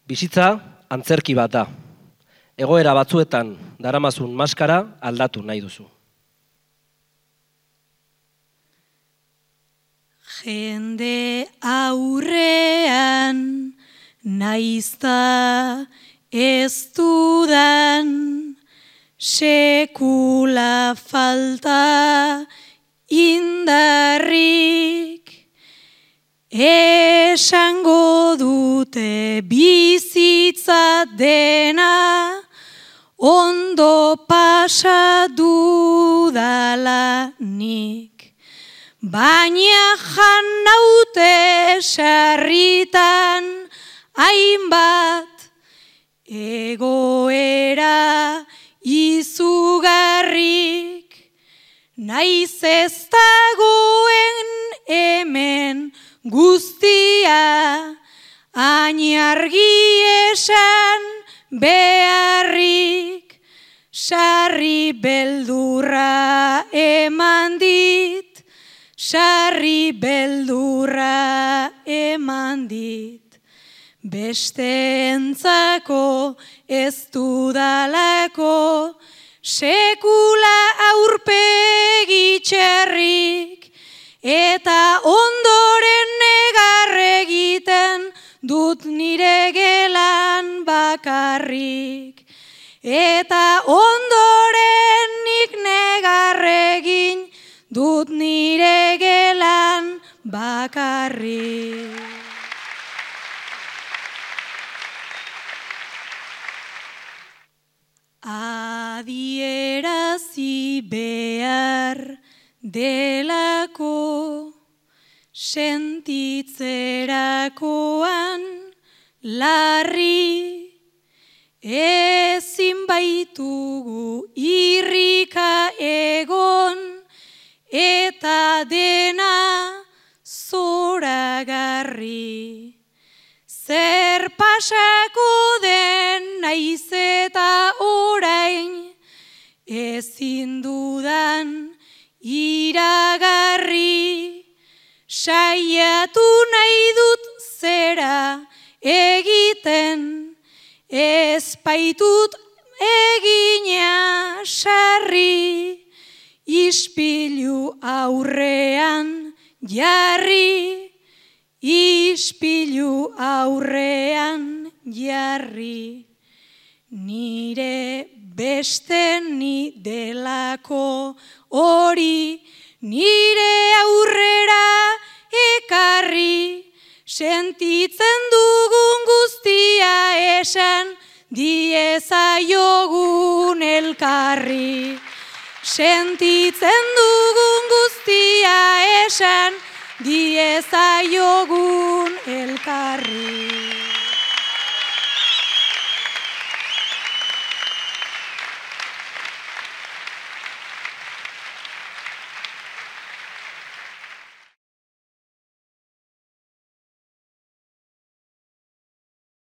Bizitza antzerki bat da. Egoera batzuetan daramazun maskara aldatu nahi duzu. Jende aurrean naizta ez dudan sekula falta indarrik. Esango dute bizitza dena ondo pasa dudala nik. Baina jan naute sarritan hainbat egoera izugarrik. Naiz ez dagoen hemen guztia, ainargi esan beharrik. Sarri beldurra eman dit, sarri beldurra eman dit. Besteentzako ez dudalako sekula aurpegi txerrik, eta ondoren negar egiten dut nire gelan bakarrik. Eta ondoren nik negar egin dut nire gelan bakarrik. Adierazi behar delako sentitzerakoan larri, ezin baitugu irrika egon eta dena zoragarri. Zer pasako den naiz eta orain, ezin dudan iragarri. Saiatu nahi dut zera egiten, ez baitut egina sarri. Ispilu aurrean jarri, ispilu aurrean jarri. Nire beste ni delako hori, nire aurrera ekarri. Sentitzen dugun guztia esan diezaiogun elkarri. Sentitzen dugun guztia esan diezaiogun elkarri.